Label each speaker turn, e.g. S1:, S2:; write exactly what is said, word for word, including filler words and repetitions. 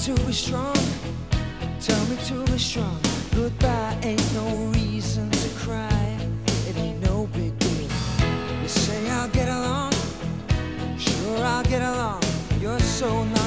S1: to be strong, tell me to be strong. Goodbye ain't no reason to cry, it ain't no big deal. You say I'll get along, sure I'll get along. You're so nice.